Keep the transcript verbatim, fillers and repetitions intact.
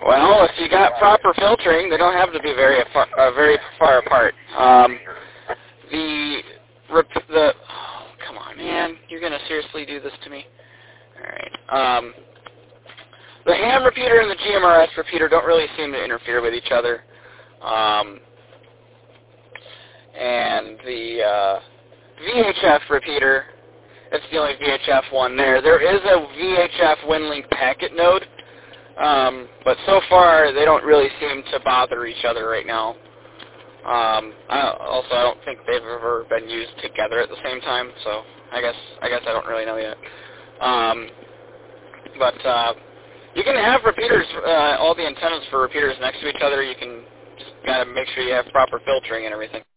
Well, if you got proper filtering, they don't have to be very far, uh, very far apart. Um, the rep- the oh, come on, man, you're gonna seriously do this to me? All right. Um, the ham repeater and the G M R S repeater don't really seem to interfere with each other. Um, and the uh, V H F repeater, it's the only V H F one there. There is a V H F WinLink packet node, um, but so far they don't really seem to bother each other right now. Um, I, also, I don't think they've ever been used together at the same time, so I guess I guess I don't really know yet. Um, but uh, you can have repeaters, uh, all the antennas for repeaters next to each other. You can just gotta make sure you have proper filtering and everything.